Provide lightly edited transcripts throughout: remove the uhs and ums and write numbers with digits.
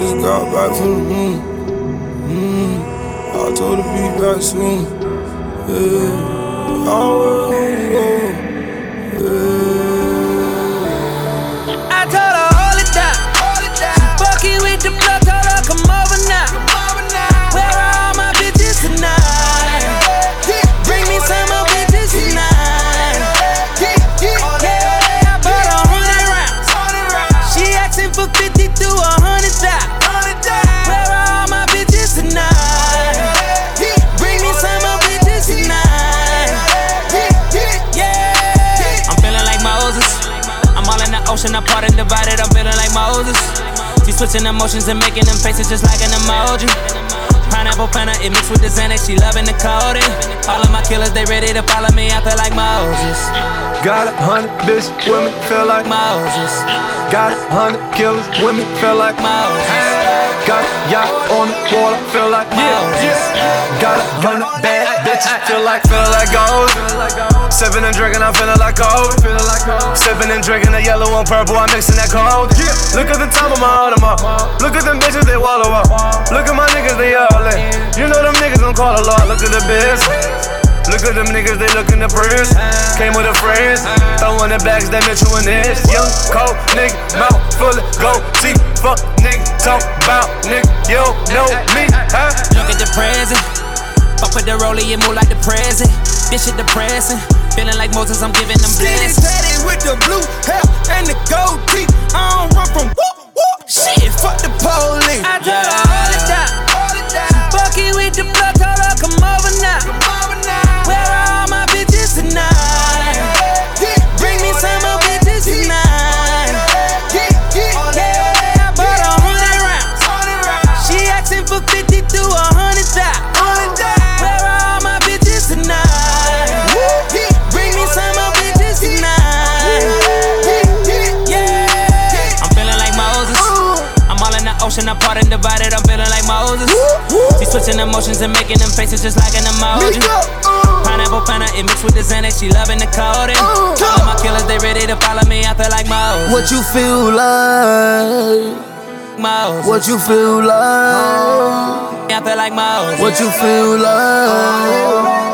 just got back from the moon. I told her be back soon. Yeah, I told her hold it down. Fucking with the blood, told her come over now. Where are all my bitches tonight? Bring me some more bitches tonight. Yeah, I bought 100 rounds. She asking for 50 to 100,000. Where are all my bitches tonight? Bring me some more bitches tonight. Yeah, I'm feeling like Moses. I'm all in the ocean, apart and divided. I'm feeling like Moses. She switching emotions and making them faces just like an emoji. Pineapple Fanta, it mixed with the Xanax, she loving the codeine. All of my killers, they ready to follow me, I feel like Moses. got 100 bitch women, feel like Moses. Got 100 killers, women, feel like Moses. Got a yacht on the water, feel like Moses. Got 100 bad bitches, feel like gold. Sipping and drinking, I'm feeling like gold. Sipping and drinking, the yellow and purple, I'm mixing that cold. Look at the top of my Audemars. Look at them bitches, they wallow up. Look at my niggas, they all in. You know them niggas gon' call a lot. Look at the biz. Look at them niggas, they lookin' the prince. Came with a friends, throwin' the bags, they met you in this. Young, cold nigga, mouth full of gold teeth. Fuck nigga, talk about nigga, you don't know me, huh? Look at the present. Fuck with the rollie, it move like the present. This shit depressing. Feeling like Moses, I'm giving them blessings. Daddy with the blue hair and the gold teeth. I don't run from whoop, whoop. Shit, fuck the police. I told her hold it down. Fucking with the blood, told her come over now. Where are all my bitches tonight? Bring me some more bitches tonight. Yeah, I bought 100 rounds. She asking for 50 to 100,000. Where are all my bitches tonight? Bring me some more bitches tonight. Yeah, I'm feeling like Moses. I'm all in the ocean, apart and divided. I'm feeling like Moses. She switching emotions and making them faces just like an emoji. Pineapple Fanta, it mixed with the Xanax, she loving the codeine. All of my killers, they ready to follow me, I feel like Moses. What you feel like? Moses. What you feel like? I feel like Moses. What you feel like?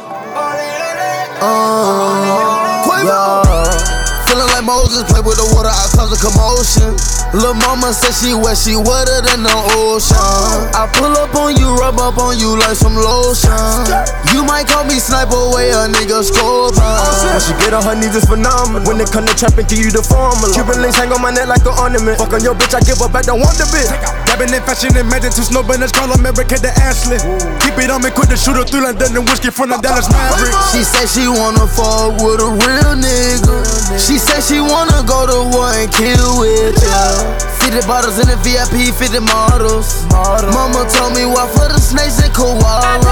Yeah. Feeling like Moses, play with the water, I cause a commotion. Lil' mama said she wet, she wetter than the ocean. I pull up on you, rub up on you like some lotion. You might call me sniper, way a nigga scorpion. When she get on her knees, it's phenomenal. When they come to trap and give you the formula. Cuban links hang on my neck like an ornament. Fuck on your bitch, I give her back, don't want the bitch. Dabbing in fashion and magic to snow banners, call America to Ashley. Keep it on me, quick to shoot her through London and whiskey from the Dallas Mavericks. She said she wanna fuck with a real nigga. She said she wanna go to war and kill with ya. 50 bottles in the VIP, 50 models. Mama told me walk for the snakes and koalas.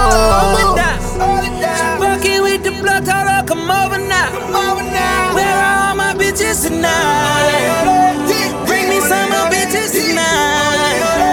Fucking with the blood, told her come over now. Where are all my bitches tonight? Bring me some more bitches tonight.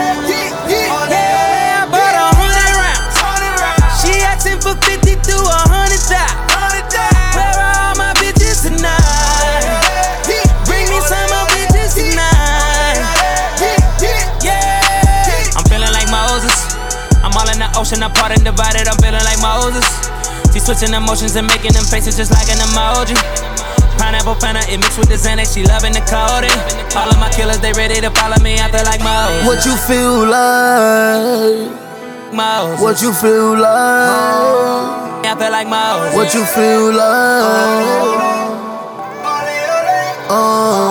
Yeah, I bought 100 rounds. She asking for 50 to 100,000. Where are all my bitches tonight? Bring me some more bitches tonight. Yeah, I'm feeling like Moses. I'm all in the ocean, apart and divided. I'm feeling like Moses. She switching emotions and making them faces just like an emoji. Pineapple Fanta, it mixed with the Xanax, she loving the codeine. All of my killers, they ready to follow me, I feel like Moses. What you feel like? Moses. What you feel like? I feel like Moses. What you feel like?